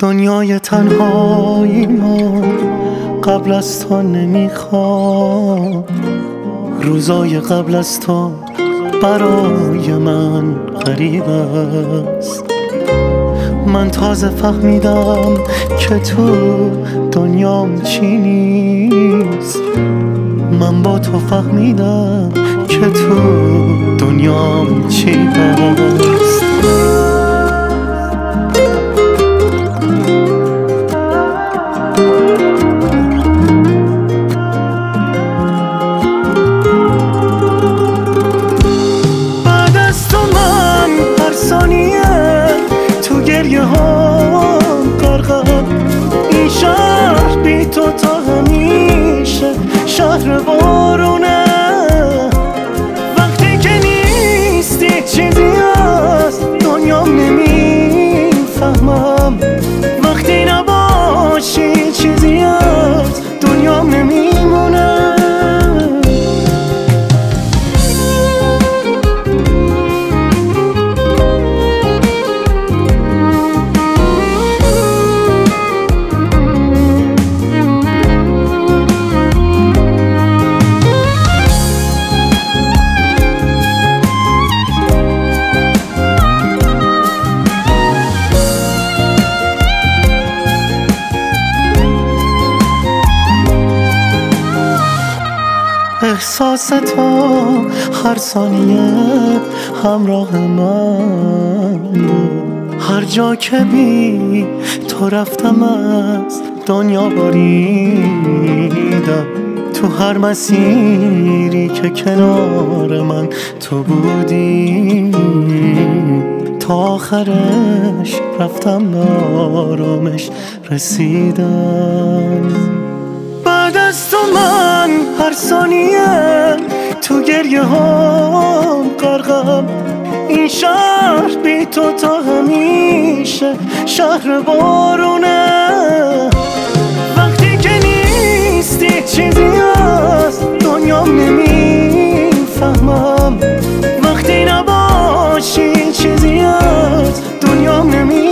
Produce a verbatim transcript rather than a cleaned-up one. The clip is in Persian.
دنیای تنهایی ما قبل از تو نمیخوام، روزای قبل از تو برای من غریب است. من تازه فهمیدم که تو دنیام چی نیست. من با تو فهمیدم که تو دنیام چی هست. بعد از تو من هر ثانیه تو گریه ها غرقم. این شهر بی تو تا همیشه شهر بارونه. وقتی که نیستی چیزی از دنیام نمیفهمم. وقتی نباشی چیزی از دنیام نمیمونه. احساس تو هر ثانیه همراه من بود. هر جا که بی تو رفتم از دنیا بریدم. تو هر مسیری که کنار من تو بودی، تا آخرش رفتم به آرامش رسیدم. بعد از تو من هر ثانیه تو گریه ها غرقم. این شهر بی تو تا همیشه شهر بارونه. وقتی که نیستی چیزی از دنیام نمیفهمم. وقتی نباشی چیزی از دنیام نمیفهمم.